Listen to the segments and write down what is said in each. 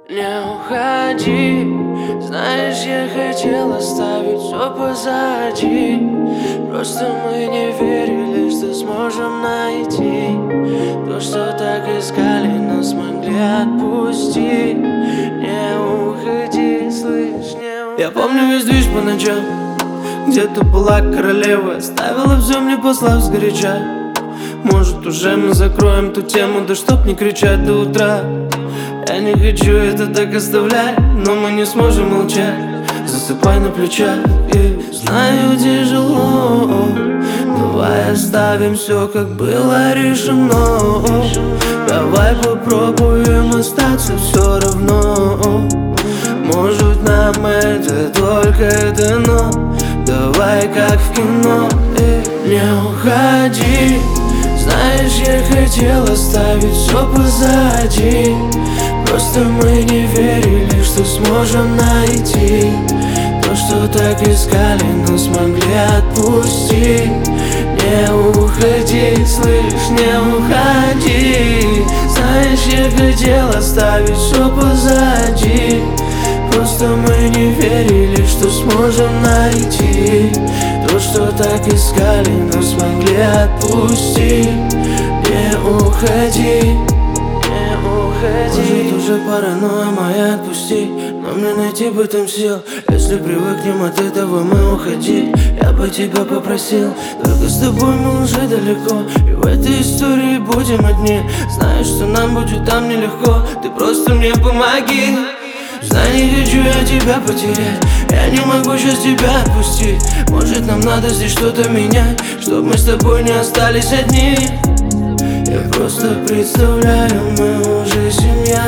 Не уходи, знаешь, я хотел оставить все позади. Просто мы не верили, что сможем найти то, что так искали, но смогли отпустить. Не уходи, слышь, не уходи. Я помню весь движ по ночам, где ты была королева, оставила все, мне послав сгоряча. Может, уже мы закроем ту тему, да чтоб не кричать до утра. Я не хочу это так оставлять, но мы не сможем молчать. Засыпай на плечах, и знаю, тяжело. Давай оставим все, как было решено. Давай попробуем остаться все равно. Может, нам это только дано. Давай как в кино, не уходи. Знаешь, я хотел оставить все позади. Просто мы не верили, что сможем найти то, что так искали, но смогли отпустить. Не уходи, слышь, не уходи. Знаешь, я хотел оставить все позади. Просто мы не верили, что сможем найти то, что так искали, но смогли отпустить. Не уходи, не уходи. Может, уже паранойя моя, отпусти, но мне найти бы там сил. Если привыкнем от этого, мы уходи. Я бы тебя попросил, только с тобой мы уже далеко, и в этой истории будем одни. Знаю, что нам будет там нелегко, ты просто мне помоги. Знай, не хочу я тебя потерять, я не могу сейчас тебя отпустить. Может, нам надо здесь что-то менять, чтоб мы с тобой не остались одни. Я просто представляю, мы уже семья.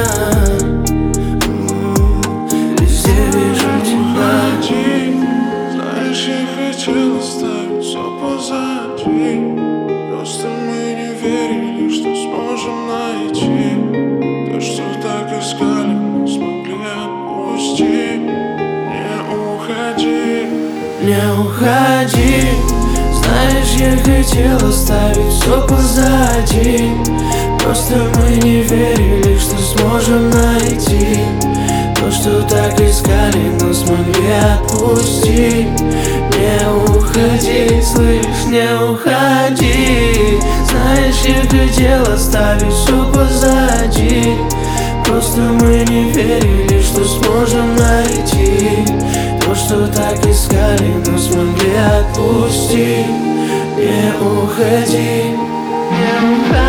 Везде вижу тебя. Знаешь, я хотел оставить все позади. Просто мы не верили, что сможем найти то, что так искали, но смогли отпустить. Не уходи, не уходи. Знаешь, я хотел оставить все позади. Просто мы не верили, что сможем найти то, что так искали, но смогли отпустить. Не уходи, слышь, не уходи. Знаешь, я хотел оставить все позади. Просто мы не верили, что сможем найти то, что так искали, но смогли отпустить. Не уходи, не уходи.